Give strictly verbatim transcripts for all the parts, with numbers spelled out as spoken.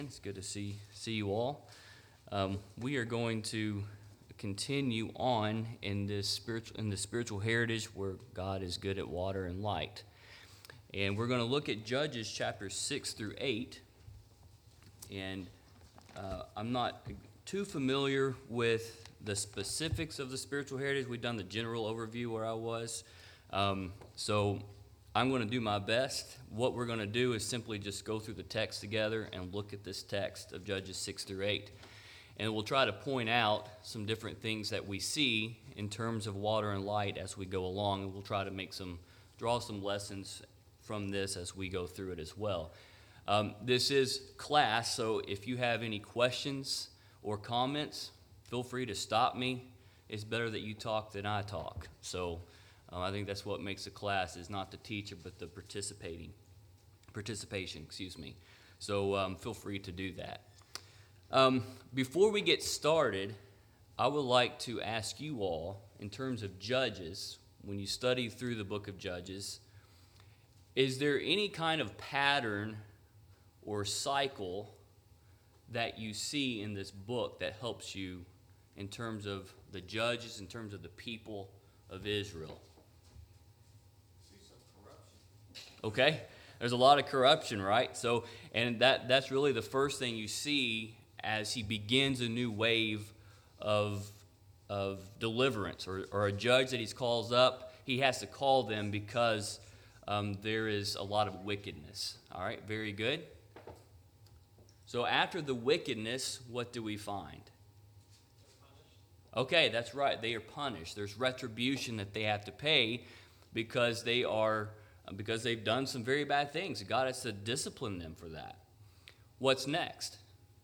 It's good to see see you all. Um, we are going to continue on in this spiritual in the spiritual heritage where God is good at water and light, and we're going to look at Judges chapters six through eight. And uh, I'm not too familiar with the specifics of the spiritual heritage. We've done the general overview where I was, um, so. I'm going to do my best. What we're going to do is simply just go through the text together and look at this text of Judges six through eight. And we'll try to point out some different things that we see in terms of water and light as we go along. And we'll try to make some, draw some lessons from this as we go through it as well. Um, this is class, so if you have any questions or comments, feel free to stop me. It's better that you talk than I talk. So Um, I think that's what makes a class, is not the teacher, but the participating, participation, excuse me. So um, feel free to do that. Um, before we get started, I would like to ask you all, in terms of Judges, when you study through the book of Judges, is there any kind of pattern or cycle that you see in this book that helps you in terms of the judges, in terms of the people of Israel? Okay, there's a lot of corruption, right? So, and that that's really the first thing you see as he begins a new wave of of deliverance, or, or a judge that he calls up. He has to call them because um, there is a lot of wickedness. All right, very good. So after the wickedness, what do we find? Okay, that's right. They are punished. There's retribution that they have to pay because they are. Because they've done some very bad things. God has to discipline them for that. What's next?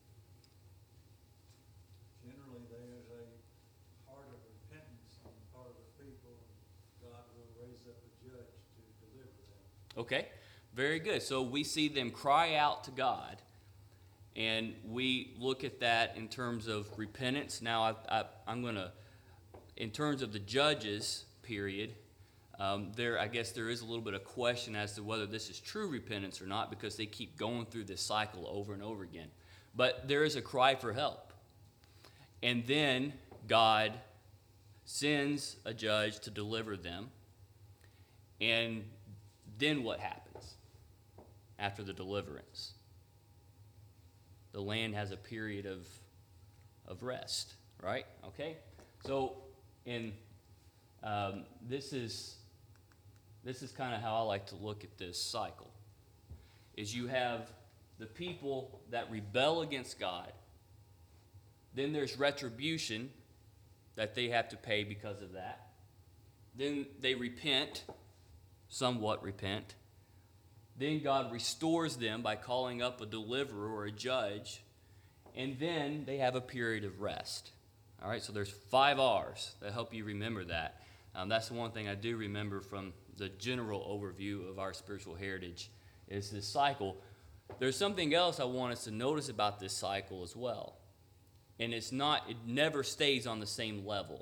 Generally, there's a heart of repentance on the part of the people, and God will raise up a judge to deliver them. Okay, very good. So we see them cry out to God, and we look at that in terms of repentance. Now, I, I, I'm going to, in terms of the judges period, Um, there, I guess there is a little bit of question as to whether this is true repentance or not, because they keep going through this cycle over and over again. But there is a cry for help. And then God sends a judge to deliver them. And then what happens after the deliverance? The land has a period of, of rest, right? Okay? So, in um, this is... This is kind of how I like to look at this cycle, is you have the people that rebel against God. Then there's retribution that they have to pay because of that. Then they repent, somewhat repent. Then God restores them by calling up a deliverer or a judge. And then they have a period of rest. All right, so there's five R's that help you remember that. Um, that's the one thing I do remember from the general overview of our spiritual heritage, is this cycle. There's something else I want us to notice about this cycle as well. And it's not, it never stays on the same level.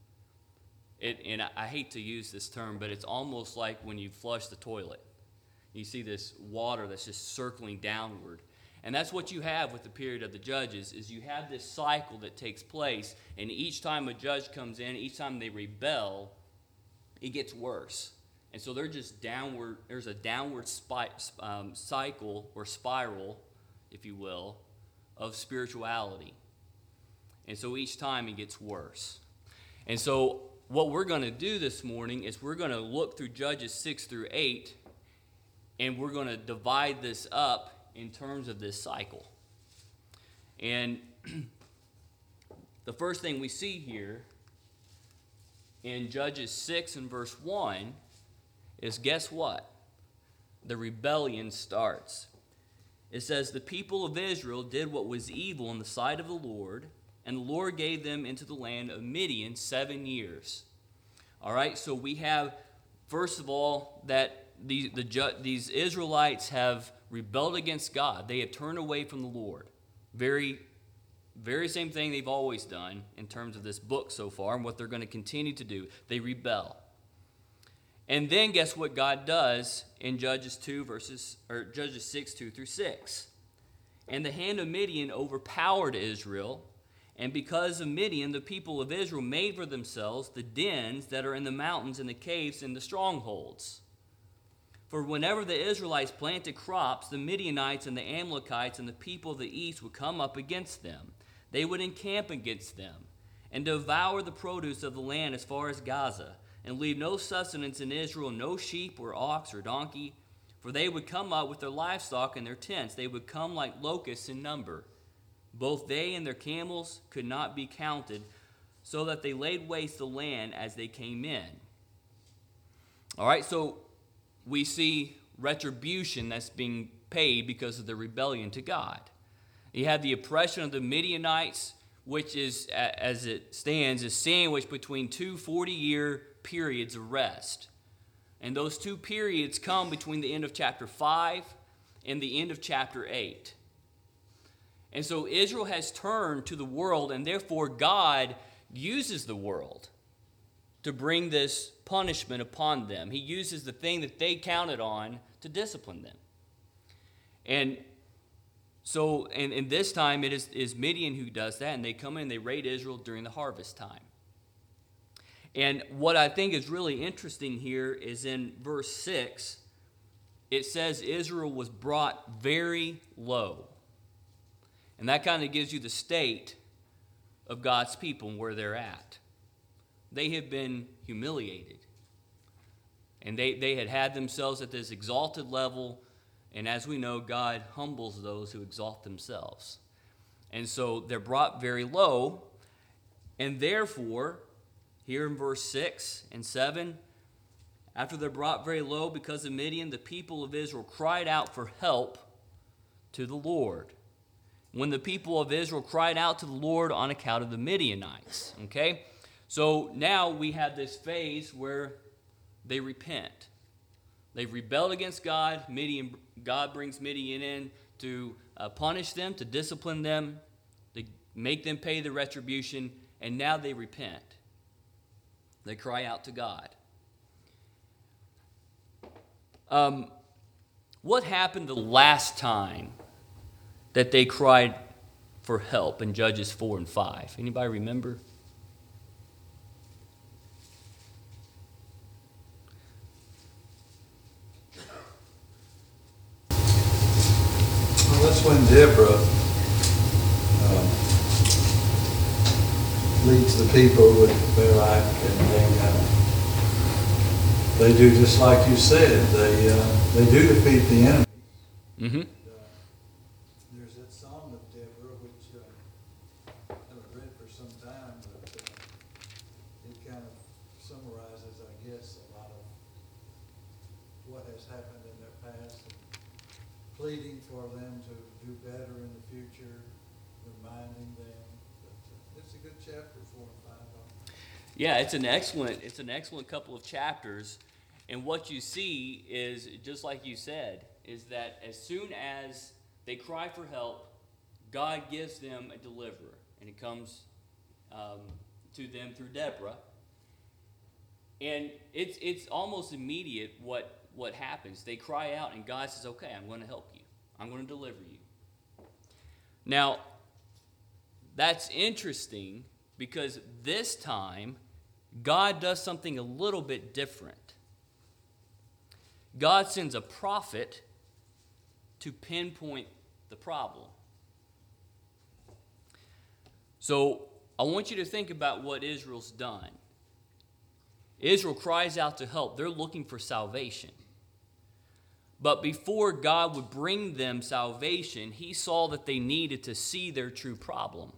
It, and I, I hate to use this term, but it's almost like when you flush the toilet. You see this water that's just circling downward. And that's what you have with the period of the judges, is you have this cycle that takes place, and each time a judge comes in, each time they rebel, it gets worse. And so they're just downward, there's a downward spi- um, cycle or spiral, if you will, of spirituality. And so each time it gets worse. And so what we're going to do this morning is we're going to look through Judges six through eight, and we're going to divide this up in terms of this cycle. And the first thing we see here in Judges six and verse one is, guess what? The rebellion starts. It says, the people of Israel did what was evil in the sight of the Lord, and the Lord gave them into the land of Midian seven years. All right, so we have, first of all, that these, the, these Israelites have rebelled against God. They have turned away from the Lord. Very, very same thing they've always done in terms of this book so far, and what they're going to continue to do. They rebel. And then guess what God does in Judges two verses or Judges six, two through six? And the hand of Midian overpowered Israel. And because of Midian, the people of Israel made for themselves the dens that are in the mountains and the caves and the strongholds. For whenever the Israelites planted crops, the Midianites and the Amalekites and the people of the east would come up against them. They would encamp against them and devour the produce of the land as far as Gaza, and leave no sustenance in Israel, no sheep or ox or donkey. For they would come up with their livestock and their tents. They would come like locusts in number. Both they and their camels could not be counted, so that they laid waste the land as they came in. All right, so we see retribution that's being paid because of the rebellion to God. You have the oppression of the Midianites, which is, as it stands, is sandwiched between two forty-year periods of rest. And those two periods come between the end of chapter five and the end of chapter eight. And so Israel has turned to the world, and therefore God uses the world to bring this punishment upon them. He uses the thing that they counted on to discipline them. And so, and, and this time it is, is Midian who does that, and they come in and they raid Israel during the harvest time. And what I think is really interesting here is in verse six, it says Israel was brought very low. And that kind of gives you the state of God's people and where they're at. They have been humiliated. And they, they had had themselves at this exalted level. And as we know, God humbles those who exalt themselves. And so they're brought very low. And therefore, here in verse six and seven, after they're brought very low because of Midian, the people of Israel cried out for help to the Lord. When the people of Israel cried out to the Lord on account of the Midianites. Okay? So now we have this phase where they repent. They've rebelled against God. Midian, God brings Midian in to uh, punish them, to discipline them, to make them pay the retribution, and now they repent. They cry out to God. Um, what happened the last time that they cried for help in Judges four and five? Anybody remember? Well, that's when Deborah um, leads the people with Barak, and they uh, they do just like you said. They uh, they do defeat the enemy. Mm-hmm. And, uh, there's that song of Deborah, which uh, I haven't read for some time, but uh, it kind of summarizes, I guess, a lot of what has happened in their past, and pleading for them to do better in the future, reminding them. But uh, it's a good chapter, four and five. Yeah, it's an excellent, it's an excellent couple of chapters. And what you see is, just like you said, is that as soon as they cry for help, God gives them a deliverer. And it comes um, to them through Deborah. And it's it's almost immediate what, what happens. They cry out and God says, okay, I'm going to help you. I'm going to deliver you. Now, that's interesting because this time, God does something a little bit different. God sends a prophet to pinpoint the problem. So I want you to think about what Israel's done. Israel cries out to help. They're looking for salvation. But before God would bring them salvation, he saw that they needed to see their true problem.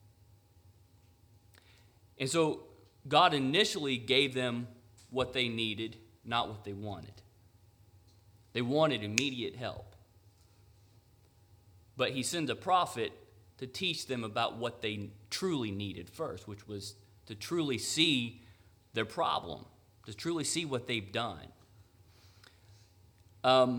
And so God initially gave them what they needed, not what they wanted. They wanted immediate help. But he sent a prophet to teach them about what they truly needed first, which was to truly see their problem, to truly see what they've done. Um,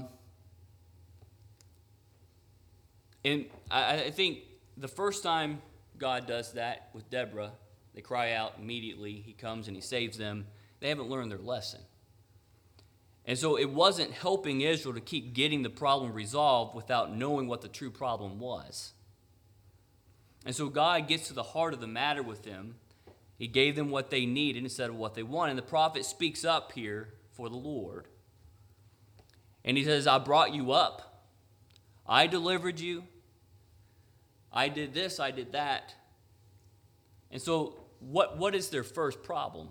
and I, I think the first time God does that with Deborah, they cry out immediately. He comes and he saves them. They haven't learned their lesson. And so it wasn't helping Israel to keep getting the problem resolved without knowing what the true problem was. And so God gets to the heart of the matter with them. He gave them what they needed instead of what they wanted. And the prophet speaks up here for the Lord. And he says, I brought you up. I delivered you. I did this, I did that. And so what, what is their first problem?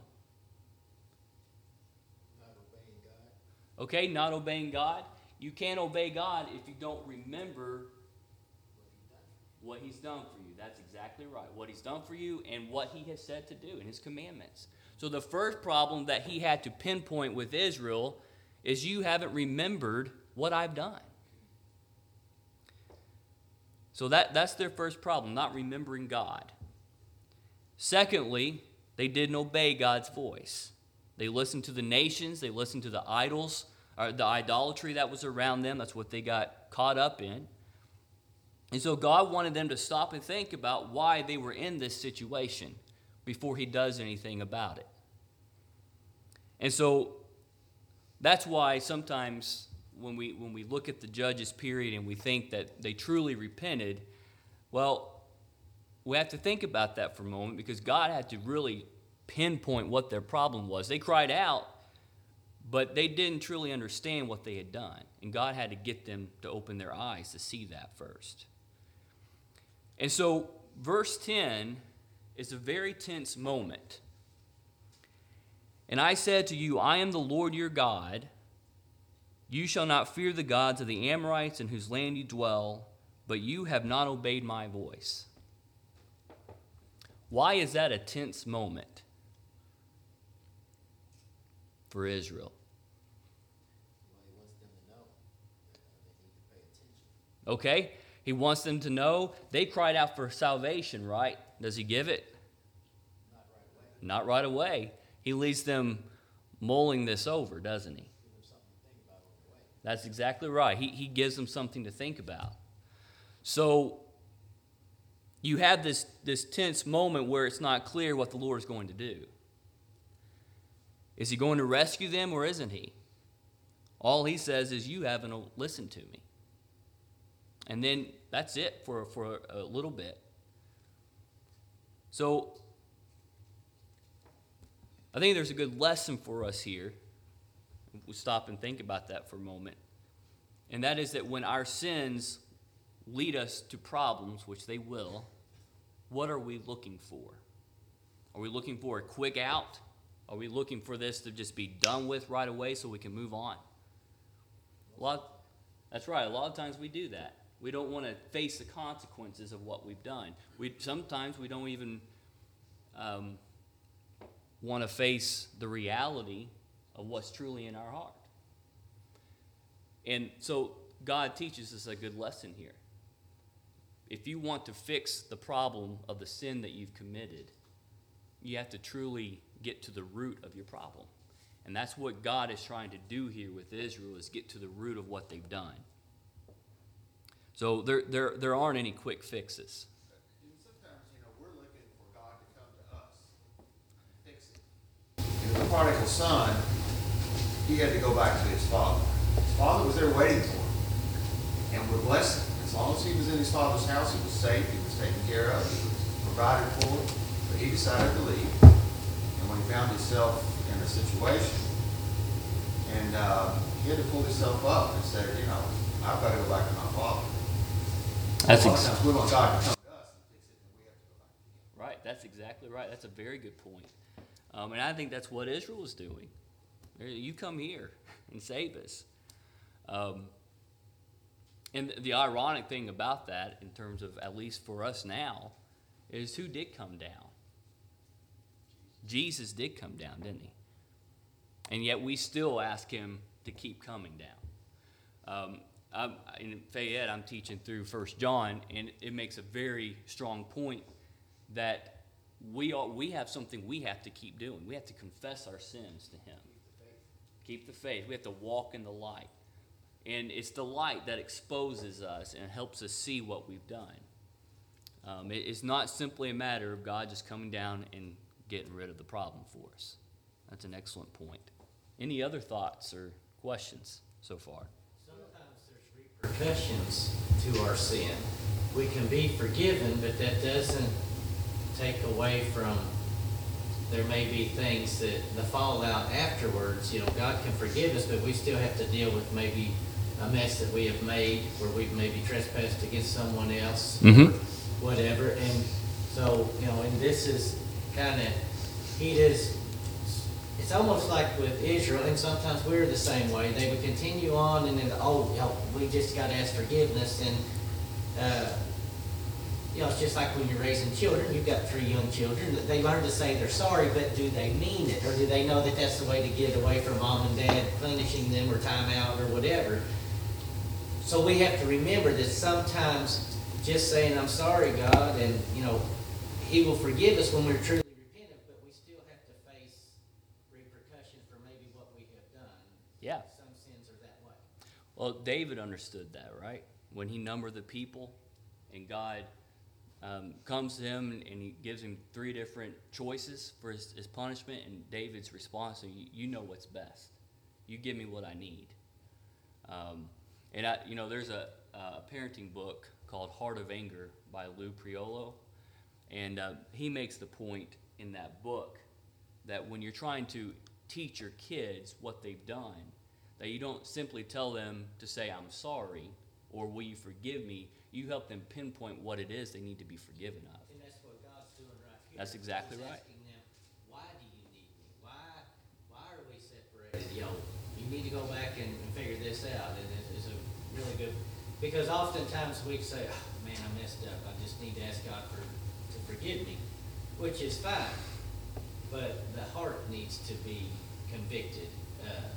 Not obeying God. Okay, not obeying God. You can't obey God if you don't remember what he's done for you. That's exactly right. What he's done for you and what he has said to do in his commandments. So the first problem that he had to pinpoint with Israel is you haven't remembered what I've done. So that, that's their first problem, not remembering God. Secondly, they didn't obey God's voice. They listened to the nations. They listened to the idols, or the idolatry that was around them. That's what they got caught up in. And so God wanted them to stop and think about why they were in this situation before he does anything about it. And so that's why sometimes when we when we look at the judges period and we think that they truly repented, well, we have to think about that for a moment because God had to really pinpoint what their problem was. They cried out, but they didn't truly understand what they had done. And God had to get them to open their eyes to see that first. And so verse ten is a very tense moment. And I said to you, I am the Lord your God. You shall not fear the gods of the Amorites in whose land you dwell, but you have not obeyed my voice. Why is that a tense moment for Israel? Well, he wants them to know that they need to pay attention. Okay, he wants them to know. They cried out for salvation, right? Does he give it? Not right away. Not right away. He leaves them mulling this over, doesn't he? Give them something to think about on the way. That's exactly right. He, he gives them something to think about. So you have this, this tense moment where it's not clear what the Lord is going to do. Is he going to rescue them or isn't he? All he says is, you haven't listened to me. And then that's it for, for a little bit. So I think there's a good lesson for us here. We'll stop and think about that for a moment. And that is that when our sins lead us to problems, which they will, what are we looking for? Are we looking for a quick out? Are we looking for this to just be done with right away so we can move on? A lot, that's right. A lot of times we do that. We don't want to face the consequences of what we've done. We sometimes we don't even um, want to face the reality of what's truly in our heart. And so God teaches us a good lesson here. If you want to fix the problem of the sin that you've committed, you have to truly get to the root of your problem. And that's what God is trying to do here with Israel, is get to the root of what they've done. So there, there, there aren't any quick fixes. And sometimes, you know, we're looking for God to come to us, fix it. And the prodigal son, he had to go back to his father. His father was there waiting for him, and we're blessed. As long as he was in his father's house, he was safe, he was taken care of, he was provided for. But he decided to leave, and when he found himself in a situation, and uh, he had to pull himself up and say, you know, I've got to go back to my father. That's a lot ex- of times we want God to come to us and fix it, and we have to go back to him. Right, that's exactly right. That's a very good point. Um, and I think that's what Israel is doing. You come here and save us. Um, and the ironic thing about that, in terms of, at least for us now, is who did come down? Jesus did come down, didn't he? And yet we still ask him to keep coming down. Um, I'm, in Fayette, I'm teaching through First John, and it makes a very strong point that we are, we have something we have to keep doing. We have to confess our sins to him. Keep the faith. We have to walk in the light. And it's the light that exposes us and helps us see what we've done. Um, it, it's not simply a matter of God just coming down and getting rid of the problem for us. That's an excellent point. Any other thoughts or questions so far? Sometimes there's repercussions to our sin. We can be forgiven, but that doesn't take away from, there may be things that, the fallout afterwards, you know, God can forgive us, but we still have to deal with maybe a mess that we have made, where we've maybe trespassed against someone else, Mhm. whatever. And so, you know, and this is kind of, he does, it's almost like with Israel, and sometimes we're the same way. They would continue on, and then, oh, you know, we just got to ask forgiveness. And, uh, you know, it's just like when you're raising children. You've got three young children. They learn to say they're sorry, but do they mean it? Or do they know that that's the way to get away from mom and dad punishing them or time out or whatever? So we have to remember that sometimes just saying, I'm sorry, God, and, you know, he will forgive us when we're truly repentant, but we still have to face repercussions for maybe what we have done. Yeah. Some sins are that way. Well, David understood that, right? When he numbered the people and God um, comes to him and, and he gives him three different choices for his, his punishment, and David's response, you, you know what's best. You give me what I need. Um, and, I, you know, there's a, a parenting book called Heart of Anger by Lou Priolo, and uh, he makes the point in that book that when you're trying to teach your kids what they've done, that you don't simply tell them to say, I'm sorry, or will you forgive me? You help them pinpoint what it is they need to be forgiven of. And that's what God's doing right here. That's exactly He's right. asking them, why do you need me? Why, why are we separated? You know, you need to go back and, and figure this out. And it's, it's a really good, because oftentimes we say, oh, man, I messed up. I just need to ask God for to forgive me, which is fine. But the heart needs to be convicted. Uh,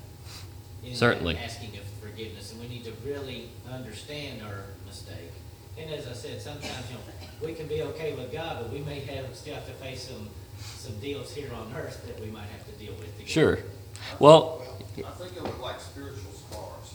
in Certainly. asking of forgiveness, and we need to really understand our mistake. And as I said, sometimes, you know, we can be okay with God, but we may have still have to face some some deals here on earth that we might have to deal with together. Sure. Well, I think of it like spiritual scars.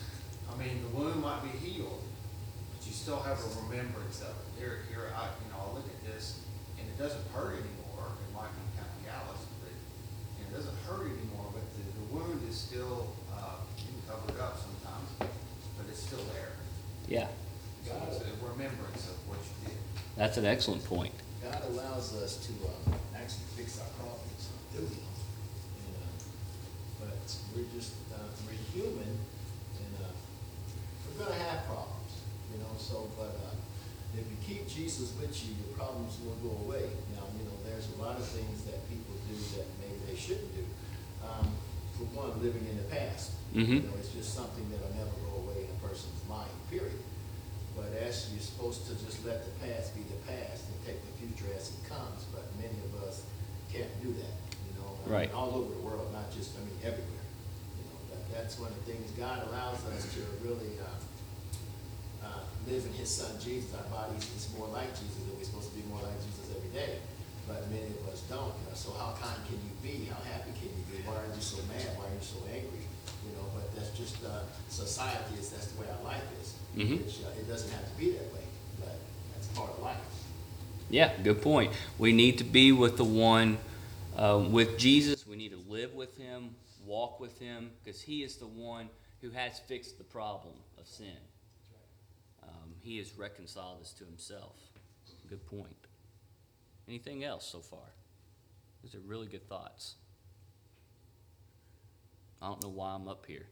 I mean, the wound might be healed, but you still have a remembrance of it. Here, here, I, you know, I look at this, and it doesn't hurt anymore. It might be kind of callous, but and it doesn't hurt anymore. But the, the wound is still uh, you can cover it up sometimes, but it's still there. yeah, So it's a remembrance of what you did. that's an excellent point. God allows us to um, actually fix our problems, do we? And, uh, but we're just, uh, we're human, and uh, we're gonna have problems, you know, so, but uh, if you keep Jesus with you, your problems will go away. Now, you know, there's a lot of things that people do that maybe they shouldn't do. Um, For one, living in the past. Mhm. You know, it's just something that'll never go away in a person's mind, period. But as you're supposed to just let the past be the past and take the future as it comes, but many of us can't do that, you know. I mean, Right. all over the world, not just, I mean, everywhere. You know, that, that's one of the things God allows us to really, uh, uh, live in his son Jesus. Our bodies is more like Jesus, and we're supposed to be more like Jesus every day. But many of us don't, you know, so how kind can you be? How happy can you be? Why are you so mad? Why are you so angry? You know, but that's just, uh, society is, that's the way our life is. Mhm. Which, uh, it doesn't have to be that way, but that's part of life. Yeah, good point. We need to be with the one, um, with Jesus. We need to live with him, walk with him, because he is the one who has fixed the problem of sin. Um, he has reconciled us to himself. Good point. Anything else so far? These are really good thoughts. I don't know why I'm up here.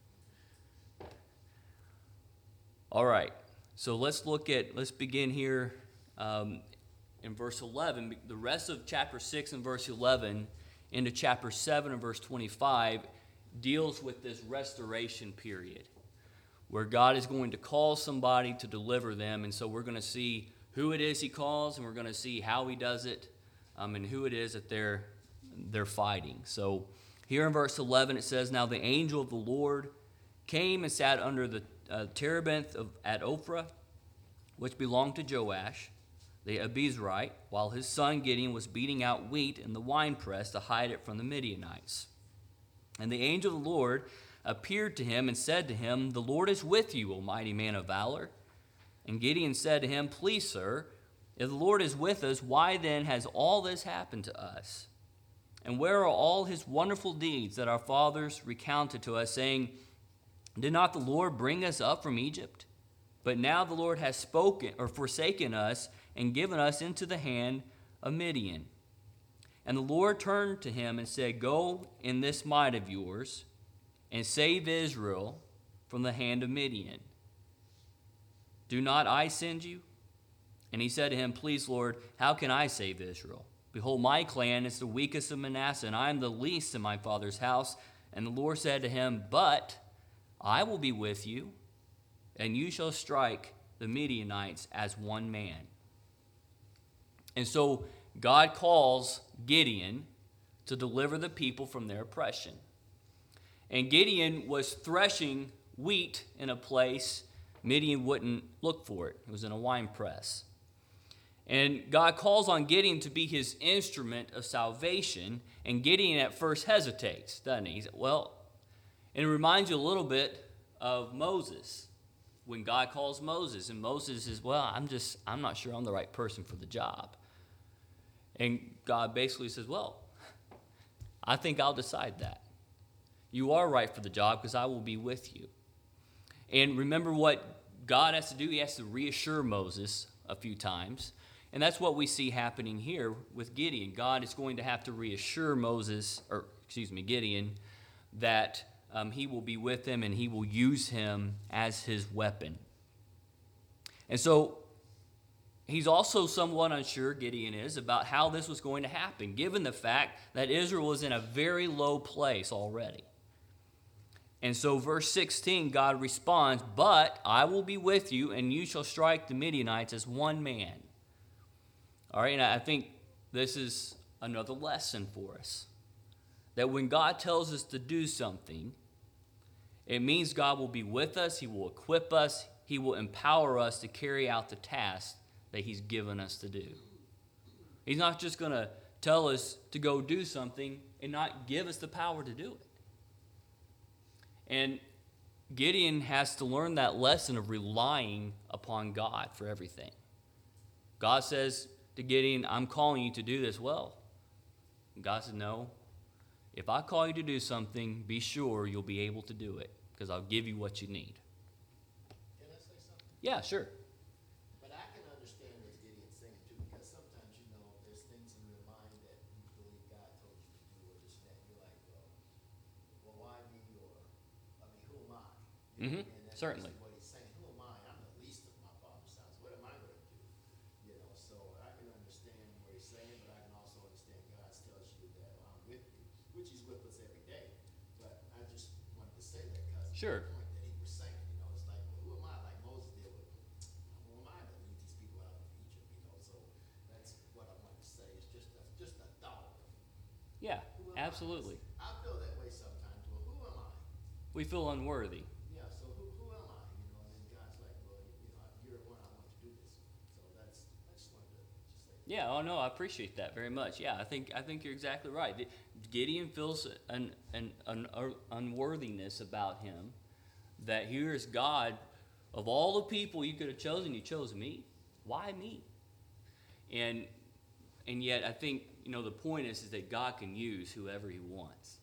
All right, so let's look at, let's begin here um, in verse eleven. The rest of chapter six and verse eleven into chapter seven and verse twenty-five deals with this restoration period where God is going to call somebody to deliver them. And so we're going to see who it is he calls, and we're going to see how he does it, um, and who it is that they're, they're fighting. So here in verse eleven it says, Now the angel of the Lord came and sat under the uh, terebinth of, at Ophrah, which belonged to Joash, the Abizrite, while his son Gideon was beating out wheat in the winepress to hide it from the Midianites. And the angel of the Lord appeared to him and said to him, The Lord is with you, O mighty man of valor. And Gideon said to him, Please, sir, if the Lord is with us, why then has all this happened to us? And where are all his wonderful deeds that our fathers recounted to us, saying, did not the Lord bring us up from Egypt? But now the Lord has spoken or forsaken us and given us into the hand of Midian. And the Lord turned to him and said, go in this might of yours and save Israel from the hand of Midian. Do not I send you? And he said to him, please, Lord, how can I save Israel? Behold, my clan is the weakest of Manasseh, and I am the least in my father's house. And the Lord said to him, but I will be with you, and you shall strike the Midianites as one man. And so God calls Gideon to deliver the people from their oppression. And Gideon was threshing wheat in a place Midian wouldn't look for it. It was in a wine press. And God calls on Gideon to be his instrument of salvation, and Gideon at first hesitates, doesn't he? He said, well, and it reminds you a little bit of Moses, when God calls Moses, and Moses says, well, I'm just, I'm not sure I'm the right person for the job. And God basically says, well, I think I'll decide that. You are right for the job because I will be with you. And remember what God has to do? He has to reassure Moses a few times. And that's what we see happening here with Gideon. God is going to have to reassure Moses, or excuse me, Gideon, that um, he will be with him and he will use him as his weapon. And so he's also somewhat unsure, Gideon is, about how this was going to happen, given the fact that Israel was in a very low place already. And so verse sixteen, God responds, but I will be with you, and you shall strike the Midianites as one man. All right, and I think this is another lesson for us. That when God tells us to do something, it means God will be with us, he will equip us, he will empower us to carry out the task that he's given us to do. He's not just going to tell us to go do something and not give us the power to do it. And Gideon has to learn that lesson of relying upon God for everything. God says to Gideon, I'm calling you to do this. Well, God said, no. If I call you to do something, be sure you'll be able to do it because I'll give you what you need. Can I say something? Yeah, sure. But I can understand what Gideon's saying too, because sometimes, you know, there's things in your mind that you believe God told you to do or this, that, and you're like, well, well, why me, or, I mean, who am I? You know, Mm-hmm. and that's Certainly. basically what he's saying. Who am I? I'm the least of my father's house. What am I going to do? You know, so I can understand what he's saying, but I can also understand God tells you that I'm with you, which he's with us every day. But I just wanted to say that because Sure. the point that he was saying, you know, it's like, well, who am I? Like Moses did with, who am I to lead these people out of Egypt? You know, so that's what I wanted to say. It's just a, just a thought. Yeah, Who am absolutely. I? I feel that way sometimes. Well, who am I? We feel unworthy. Yeah, so who, who am I? You know, and then God's like, well, you know, you're the one I want to do this. So that's, I just wanted to just say. Yeah, oh no, I appreciate that very much. Yeah, I think I think you're exactly right. Gideon feels an, an, an unworthiness about him, that here's God, of all the people you could have chosen, you chose me. Why me? And and yet I think, you know, the point is, is that God can use whoever he wants.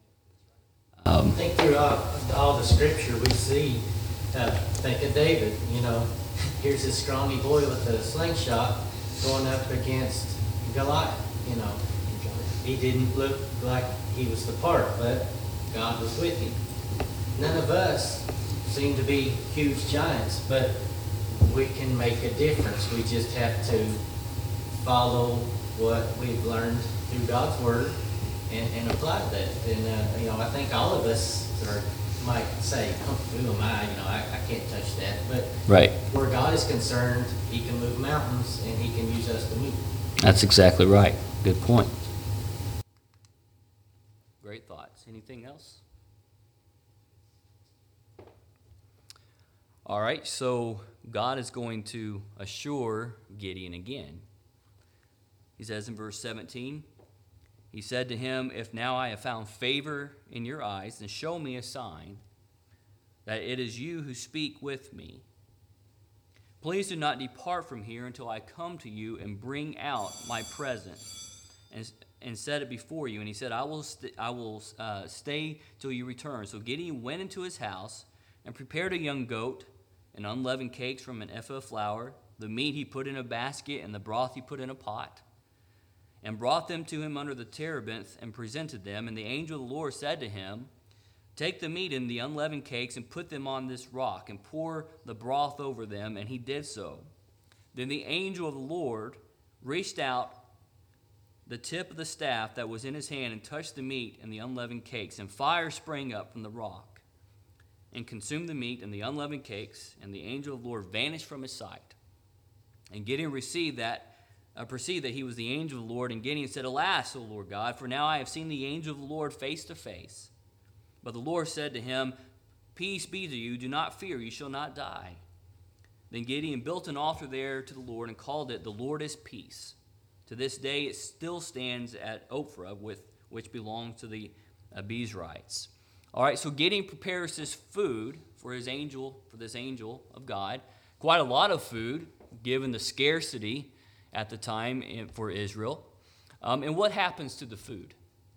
I think throughout all the scripture we see, uh, think of David, you know, here's this scrawny boy with a slingshot going up against Goliath, you know. He didn't look like he was the part, but God was with him. None of us seem to be huge giants, but we can make a difference. We just have to follow what we've learned through God's Word and, and apply that. And, uh, you know, I think all of us are, might say, oh, who am I? You know, I, I can't touch that. But Right. where God is concerned, he can move mountains and he can use us to move. That's exactly right. Good point. Great thoughts. Anything else? All right, so God is going to assure Gideon again. He says in verse seventeen, he said to him, if now I have found favor in your eyes, then show me a sign that it is you who speak with me. Please do not depart from here until I come to you and bring out my present. and, and set it before you. And he said, I will, st- I will uh, stay till you return. So Gideon went into his house and prepared a young goat and unleavened cakes from an ephah of flour. The meat he put in a basket, and the broth he put in a pot, and brought them to him under the terebinth and presented them. And the angel of the Lord said to him, take the meat and the unleavened cakes and put them on this rock and pour the broth over them. And he did so. Then the angel of the Lord reached out the tip of the staff that was in his hand and touched the meat and the unleavened cakes. And fire sprang up from the rock and consumed the meat and the unleavened cakes. And the angel of the Lord vanished from his sight. And Gideon received that Uh, perceived that he was the angel of the Lord, and Gideon said, Alas, O Lord God, for now I have seen the angel of the Lord face to face. But the Lord said to him, Peace be to you, do not fear, you shall not die. Then Gideon built an altar there to the Lord and called it, The Lord is Peace. To this day it still stands at Ophrah, with, which belongs to the Abiezrites. All right, so Gideon prepares this food for his angel, for this angel of God. Quite a lot of food, given the scarcity at the time for Israel. Um, and what happens to the food?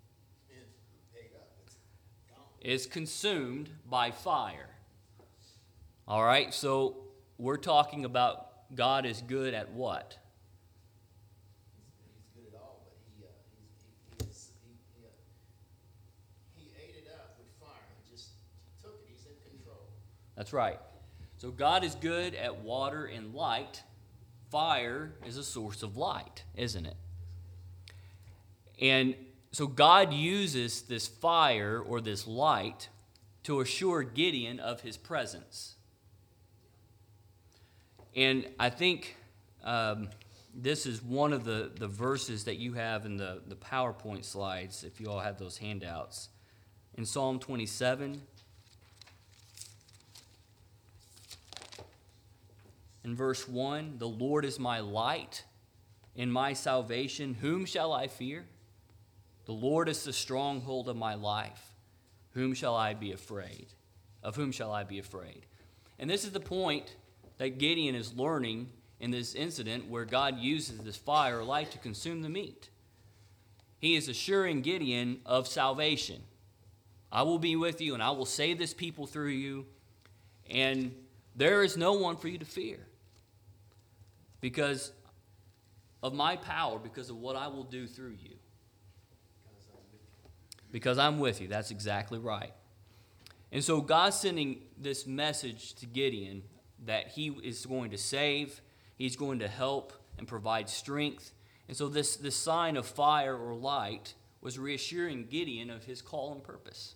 It's consumed by fire. All right, so we're talking about God is good at what? He's good at all, but he, uh, he, he, he, he, uh, he ate it up with fire. He just took it. He's in control. That's right. So God is good at water and light. Fire is a source of light, isn't it? And so God uses this fire or this light to assure Gideon of his presence. And I think um, this is one of the, the verses that you have in the, the PowerPoint slides, if you all have those handouts. In Psalm twenty-seven, in verse one, the Lord is my light and my salvation. Whom shall I fear? The Lord is the stronghold of my life. Whom shall I be afraid? Of whom shall I be afraid? And this is the point that Gideon is learning in this incident where God uses this fire or light to consume the meat. He is assuring Gideon of salvation. I will be with you and I will save this people through you. And there is no one for you to fear because of my power, because of what I will do through you. Because I'm with you. That's exactly right. And so God's sending this message to Gideon that he is going to save, he's going to help and provide strength. And so this, this sign of fire or light was reassuring Gideon of his call and purpose.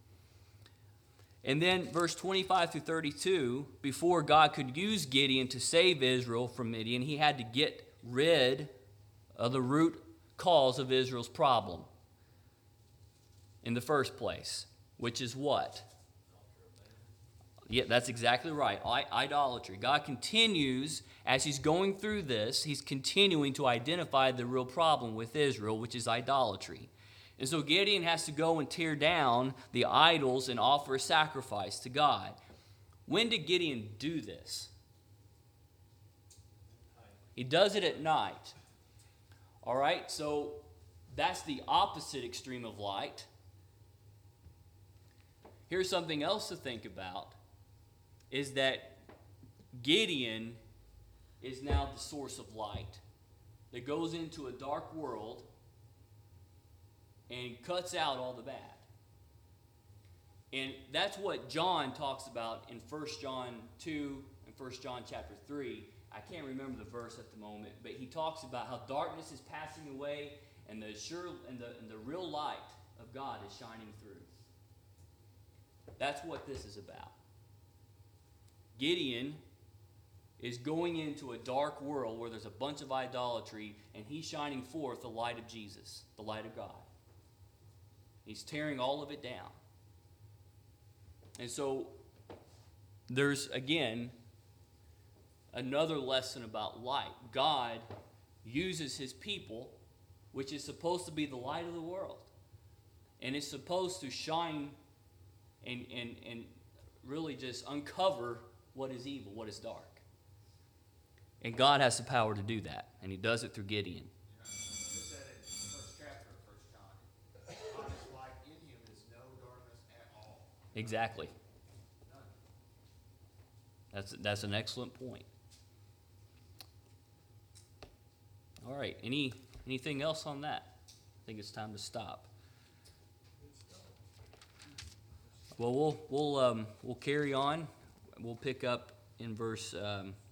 And then verse twenty-five through thirty-two, before God could use Gideon to save Israel from Midian, he had to get rid of the root cause of Israel's problem in the first place, which is what? Yeah, that's exactly right. I- idolatry. God continues, as he's going through this, he's continuing to identify the real problem with Israel, which is idolatry. And so Gideon has to go and tear down the idols and offer a sacrifice to God. When did Gideon do this? He does it at night. All right, so that's the opposite extreme of light. Here's something else to think about, is that Gideon is now the source of light that goes into a dark world and cuts out all the bad. And that's what John talks about in First John two and First John chapter three. I can't remember the verse at the moment, but he talks about how darkness is passing away and the sure and the, and the real light of God is shining through. That's what this is about. Gideon is going into a dark world where there's a bunch of idolatry, and he's shining forth the light of Jesus, the light of God. He's tearing all of it down. And so there's, again, another lesson about light. God uses his people, which is supposed to be the light of the world, and it's supposed to shine and, and, and really just uncover what is evil, what is dark. And God has the power to do that, and he does it through Gideon. It said in First Exactly. That's, that's an excellent point. All right, any, anything else on that? I think it's time to stop. Well, we'll, we'll, um, we'll carry on. We'll pick up in verse, um,